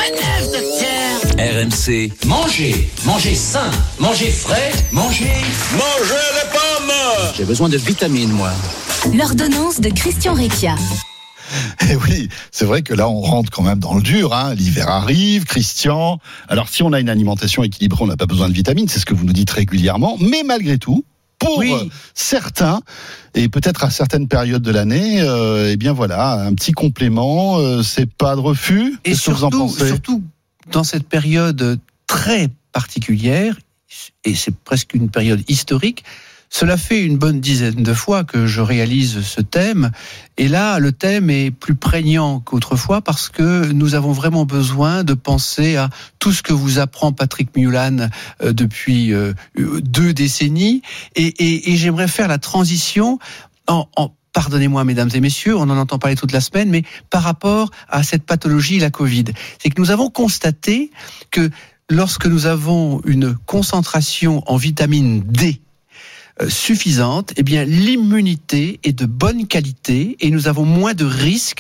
m'énerve cette terre. RMC, mangez sain, mangez frais, mangez les pommes. J'ai besoin de vitamines, moi. L'ordonnance de Christian Recchia. Eh oui, c'est vrai que là, on rentre quand même dans le dur. L'hiver arrive, Christian. Alors, si on a une alimentation équilibrée, on n'a pas besoin de vitamines. C'est ce que vous nous dites régulièrement. Mais malgré tout, pour certains, et peut-être à certaines périodes de l'année, eh bien voilà, un petit complément, c'est pas de refus. Et surtout dans cette période très particulière, et c'est presque une période historique, cela fait une bonne dizaine de fois que je réalise ce thème. Et là, le thème est plus prégnant qu'autrefois parce que nous avons vraiment besoin de penser à tout ce que vous apprend Patrick Mulan depuis 2 décennies. Et j'aimerais faire la transition pardonnez-moi, mesdames et messieurs, on en entend parler toute la semaine, mais par rapport à cette pathologie, la Covid. C'est que nous avons constaté que lorsque nous avons une concentration en vitamine D suffisante, eh bien l'immunité est de bonne qualité et nous avons moins de risques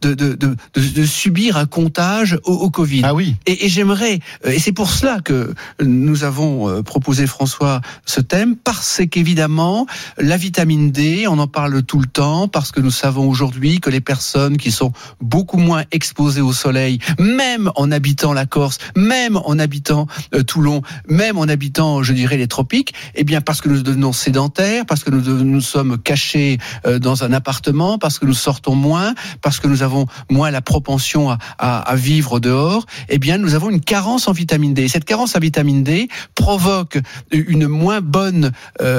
de subir un comptage au Covid. Ah oui. Et j'aimerais, et c'est pour cela que nous avons proposé, François, ce thème, parce qu'évidemment la vitamine D, on en parle tout le temps, parce que nous savons aujourd'hui que les personnes qui sont beaucoup moins exposées au soleil, même en habitant la Corse, même en habitant Toulon, même en habitant, je dirais, les tropiques, eh bien parce que nous devenons sédentaires, parce que nous sommes cachés dans un appartement, parce que nous sortons moins, parce que nous avons moins la propension à vivre dehors, eh bien nous avons une carence en vitamine D. Et cette carence en vitamine D provoque une moins bonne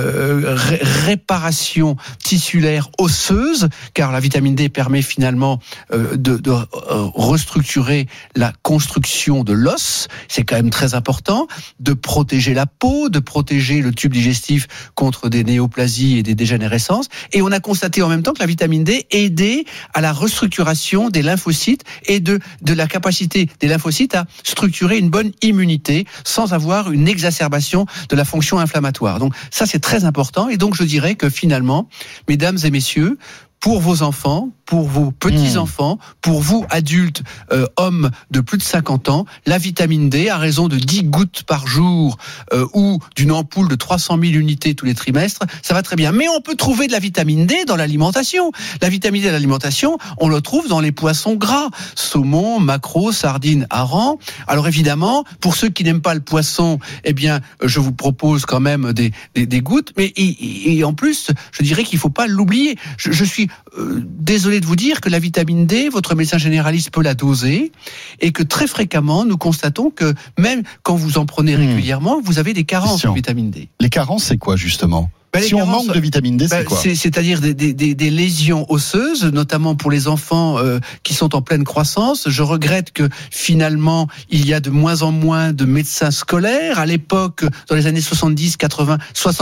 réparation tissulaire osseuse, car la vitamine D permet finalement de restructurer la construction de l'os. C'est quand même très important de protéger la peau, de protéger le tube digestif contre des néoplasies et des dégénérescences. Et on a constaté en même temps que la vitamine D aidait à la restructuration des lymphocytes et de la capacité des lymphocytes à structurer une bonne immunité sans avoir une exacerbation de la fonction inflammatoire. Donc ça, c'est très important. Et donc je dirais que finalement, mesdames et messieurs, pour vos enfants, pour vos petits-enfants, pour vous, adultes, hommes de plus de 50 ans, la vitamine D, à raison de 10 gouttes par jour ou d'une ampoule de 300 000 unités tous les trimestres, ça va très bien. Mais on peut trouver de la vitamine D dans l'alimentation. La vitamine D dans l'alimentation, on le trouve dans les poissons gras. Saumon, maquereau, sardines, harengs. Alors évidemment, pour ceux qui n'aiment pas le poisson, eh bien, je vous propose quand même des gouttes. Mais et en plus, je dirais qu'il ne faut pas l'oublier. Je suis désolé de vous dire que la vitamine D, votre médecin généraliste peut la doser et que très fréquemment, nous constatons que même quand vous en prenez régulièrement, vous avez des carences en vitamine D. Les carences, c'est quoi justement ? Si on manque de vitamine D, c'est quoi ? C'est-à-dire des lésions osseuses, notamment pour les enfants qui sont en pleine croissance. Je regrette que finalement, il y a de moins en moins de médecins scolaires. À l'époque, dans les années 60-70-80,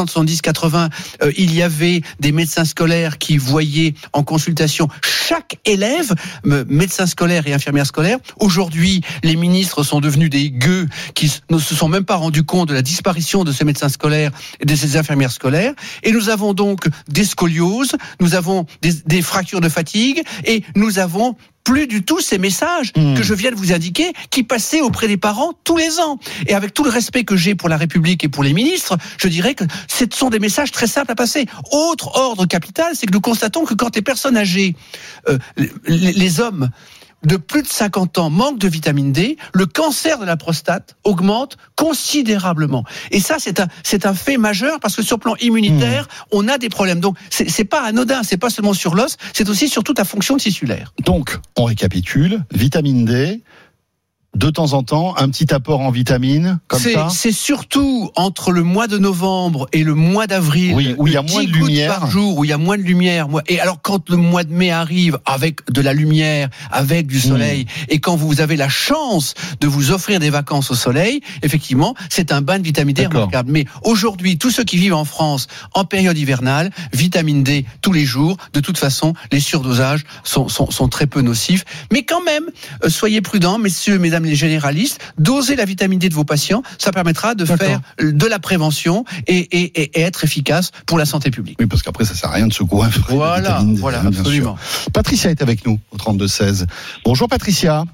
il y avait des médecins scolaires qui voyaient en consultation chaque élève, médecins scolaires et infirmières scolaires. Aujourd'hui, les ministres sont devenus des gueux qui ne se sont même pas rendus compte de la disparition de ces médecins scolaires et de ces infirmières scolaires. Et nous avons donc des scolioses, nous avons des fractures de fatigue et nous avons plus du tout ces messages que je viens de vous indiquer qui passaient auprès des parents tous les ans. Et avec tout le respect que j'ai pour la République et pour les ministres, je dirais que ce sont des messages très simples à passer. Autre ordre capital, c'est que nous constatons que quand les personnes âgées, les hommes de plus de 50 ans manquent de vitamine D, le cancer de la prostate augmente considérablement. Et ça, c'est un fait majeur parce que sur le plan immunitaire, on a des problèmes. Donc, c'est pas anodin, c'est pas seulement sur l'os, c'est aussi sur toute la fonction tissulaire. Donc, on récapitule, vitamine D, de temps en temps, un petit apport en vitamines, comme ça. C'est surtout entre le mois de novembre et le mois d'avril, où il y a moins de lumière par jour, où il y a moins de lumière. Et alors, quand le mois de mai arrive avec de la lumière, avec du soleil, et quand vous avez la chance de vous offrir des vacances au soleil, effectivement, c'est un bain de vitamine D remarquable. Mais aujourd'hui, tous ceux qui vivent en France en période hivernale, vitamine D tous les jours. De toute façon, les surdosages sont très peu nocifs. Mais quand même, soyez prudents, messieurs, mesdames les généralistes, dosez la vitamine D de vos patients, ça permettra de faire de la prévention et être efficace pour la santé publique. Oui, parce qu'après, ça sert à rien de se goinfrer. Voilà, absolument. Patricia est avec nous au 32-16. Bonjour Patricia.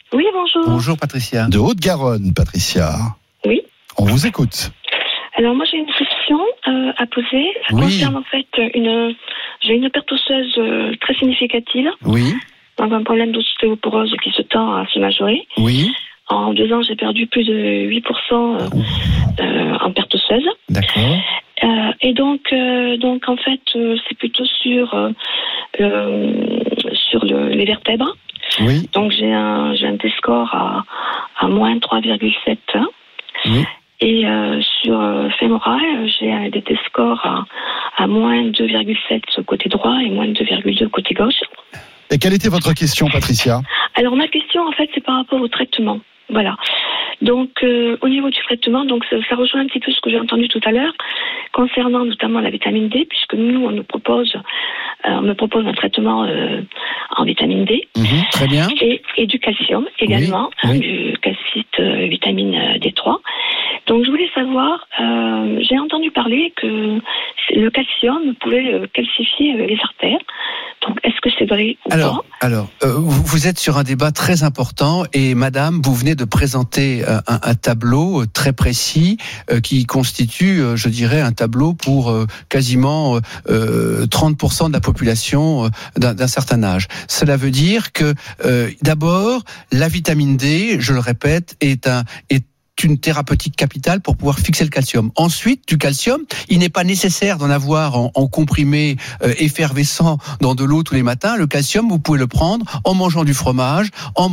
Oui, bonjour. Bonjour Patricia. De Haute-Garonne, Patricia. Oui. On vous écoute. Alors moi j'ai une question à poser. Ça concerne en fait j'ai une perte osseuse très significative. Oui. Donc un problème d'ostéoporose qui se tend à se majorer. Oui. En 2 ans j'ai perdu plus de 8% en perte osseuse. D'accord. Et donc en fait c'est plutôt sur les vertèbres. Oui. Donc j'ai un T-score à moins 3,7. Oui. Et sur fémoral, j'ai des T-scores à moins 2,7 côté droit et moins 2,2 côté gauche. Et quelle était votre question, Patricia ? Alors ma question en fait c'est par rapport au traitement. Voilà. Donc au niveau du traitement, donc ça rejoint un petit peu ce que j'ai entendu tout à l'heure concernant notamment la vitamine D, puisque nous on me propose un traitement en vitamine D. Très bien. Et du calcium également, oui. Du calcite vitamine D3. Donc je voulais savoir, j'ai entendu parler que le calcium pouvait calcifier les artères. Donc est-ce que c'est vrai ou pas ? Alors, vous êtes sur un débat très important et madame, vous venez de présenter un tableau très précis qui constitue, je dirais, un tableau pour quasiment 30% de la population d'un certain âge. Cela veut dire que d'abord, la vitamine D, je le répète, est une thérapeutique capitale pour pouvoir fixer le calcium. Ensuite, du calcium, il n'est pas nécessaire d'en avoir en comprimé effervescent dans de l'eau tous les matins. Le calcium, vous pouvez le prendre en mangeant du fromage, en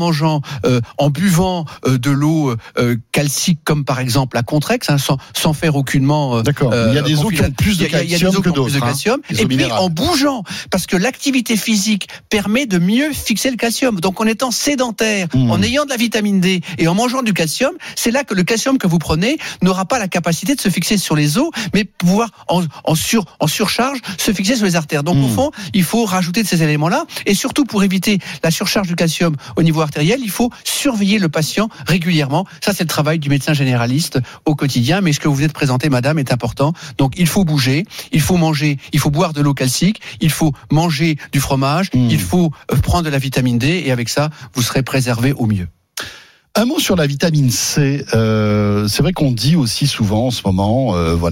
buvant de l'eau calcique comme par exemple la Contrex, sans faire aucunement. D'accord. Il y a des eaux qui ont plus de calcium que d'autres. Et puis en bougeant, parce que l'activité physique permet de mieux fixer le calcium. Donc en étant sédentaire, en ayant de la vitamine D et en mangeant du calcium, c'est là que le calcium que vous prenez n'aura pas la capacité de se fixer sur les os, mais pouvoir en surcharge se fixer sur les artères. Donc au fond, il faut rajouter de ces éléments-là, et surtout pour éviter la surcharge du calcium au niveau artériel, il faut surveiller le patient régulièrement. Ça, c'est le travail du médecin généraliste au quotidien, mais ce que vous venez de présenter, madame, est important. Donc il faut bouger, il faut manger, il faut boire de l'eau calcique, il faut manger du fromage, il faut prendre de la vitamine D, et avec ça, vous serez préservé au mieux. Un mot sur la vitamine C. C'est vrai qu'on dit aussi souvent en ce moment,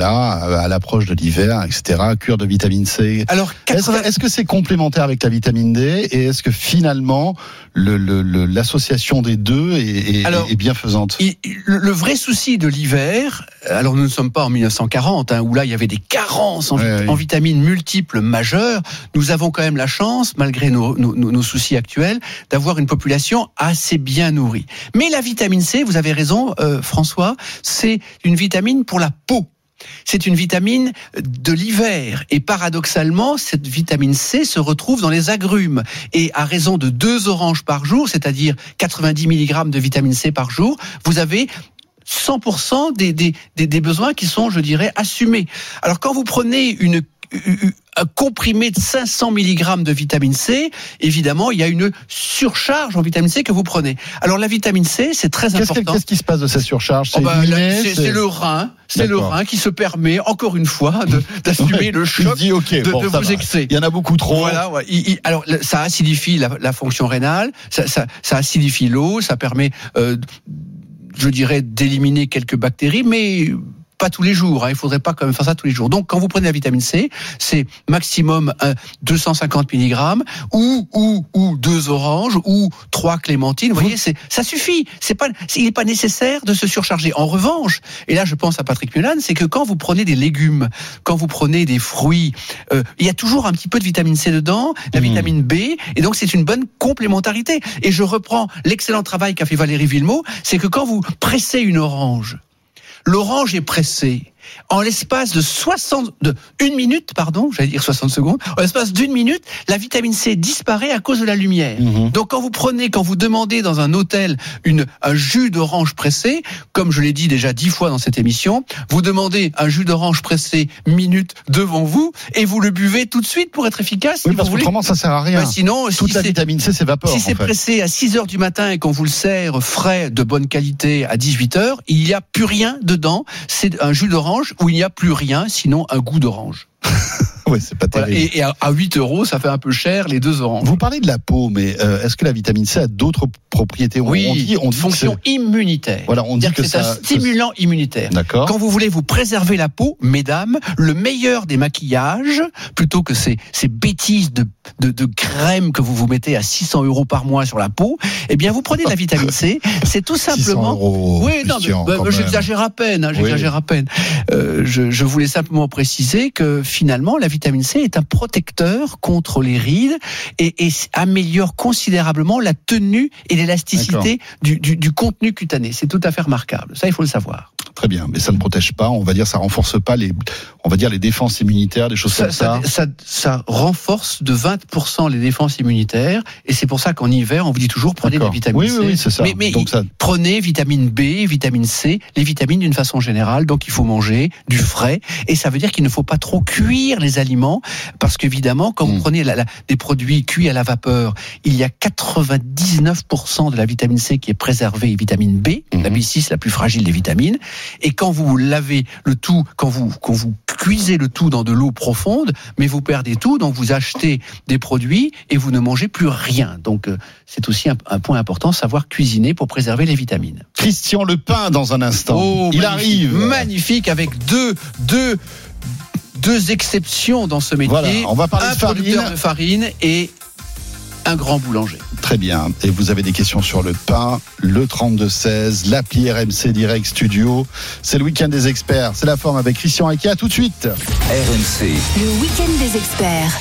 à l'approche de l'hiver, etc., cure de vitamine C. Alors, est-ce que c'est complémentaire avec la vitamine D, et est-ce que finalement l'association des deux est bienfaisante ? Le vrai souci de l'hiver, alors nous ne sommes pas en 1940, où là il y avait des carences en vitamines multiples majeures. Nous avons quand même la chance, malgré nos soucis actuels, d'avoir une population assez bien nourrie. Mais la vitamine C, vous avez raison, François, c'est une vitamine pour la peau. C'est une vitamine de l'hiver, et paradoxalement, cette vitamine C se retrouve dans les agrumes, et à raison de 2 oranges par jour, c'est-à-dire 90 mg de vitamine C par jour, vous avez 100% des besoins qui sont, je dirais, assumés. Alors quand vous prenez un comprimé de 500 mg de vitamine C, évidemment, il y a une surcharge en vitamine C que vous prenez. Alors la vitamine C, c'est très important. Qu'est-ce qui se passe de cette surcharge ? C'est le rein. C'est le rein qui se permet, encore une fois, d'assumer le choc de vos excès. Il y en a beaucoup trop. Voilà. Alors ça acidifie la fonction rénale, ça acidifie l'eau, ça permet, je dirais, d'éliminer quelques bactéries, mais pas tous les jours, il faudrait pas quand même faire ça tous les jours. Donc quand vous prenez la vitamine C, c'est maximum 250 mg ou 2 oranges ou 3 clémentines. Vous voyez, ça suffit. Il n'est pas nécessaire de se surcharger. En revanche, et là je pense à Patrick Mulan, c'est que quand vous prenez des légumes, quand vous prenez des fruits, il y a toujours un petit peu de vitamine C dedans, la vitamine B, et donc c'est une bonne complémentarité. Et je reprends l'excellent travail qu'a fait Valérie Villemot, c'est que quand vous pressez une orange, l'orange est pressée. En l'espace de 60 secondes, en l'espace d'1 minute, la vitamine C disparaît à cause de la lumière. Donc quand vous demandez dans un hôtel un jus d'orange pressé, comme je l'ai dit déjà 10 fois dans cette émission, vous demandez un jus d'orange pressé minute devant vous, et vous le buvez tout de suite pour être efficace. Oui, parce qu'autrement ça sert à rien. Sinon, toute la vitamine C s'évapore. Si c'est pressé à 6h du matin et qu'on vous le sert frais, de bonne qualité à 18h, il n'y a plus rien dedans. C'est un jus d'orange où il n'y a plus rien, sinon un goût d'orange. Ouais, c'est pas terrible. Voilà. Et à 8 €, ça fait un peu cher les 2 oranges. Vous parlez de la peau, mais est-ce que la vitamine C a d'autres propriétés? Oui, on dit fonction immunitaire. Voilà, on dit que c'est un stimulant immunitaire. D'accord. Quand vous voulez vous préserver la peau, mesdames, le meilleur des maquillages, plutôt que ces bêtises de crème que vous mettez à 600 € par mois sur la peau, eh bien vous prenez de la vitamine C. C'est tout simplement. 600 €, oui, non, mais j'exagère à peine. J'exagère à peine. Je voulais simplement préciser que finalement la vitamine C est un protecteur contre les rides et améliore considérablement la tenue et l'élasticité du contenu cutané. C'est tout à fait remarquable. Ça, il faut le savoir. Très bien, mais ça ne protège pas, on va dire, ça renforce pas les défenses immunitaires, des choses comme ça. Ça renforce de 20% les défenses immunitaires, et c'est pour ça qu'en hiver, on vous dit toujours prenez de la vitamine C. Oui, c'est ça. Mais prenez vitamine B, vitamine C, les vitamines d'une façon générale, donc il faut manger du frais, et ça veut dire qu'il ne faut pas trop cuire les aliments, parce qu'évidemment, quand vous prenez des produits cuits à la vapeur, il y a 99% de la vitamine C qui est préservée, et vitamine B, la B6, la plus fragile des vitamines. Et quand vous lavez le tout, quand vous cuisez le tout dans de l'eau profonde, mais vous perdez tout, donc vous achetez des produits et vous ne mangez plus rien. Donc c'est aussi un point important, savoir cuisiner pour préserver les vitamines. Christian Lepin dans un instant. Il arrive. Magnifique, avec deux exceptions dans ce métier. Voilà, on va parler de producteur de farine et un grand boulanger. Très bien. Et vous avez des questions sur le pain, le 32-16, l'appli RMC Direct Studio. C'est le week-end des experts. C'est la forme avec Christian Rekia. À tout de suite. RMC. Le week-end des experts.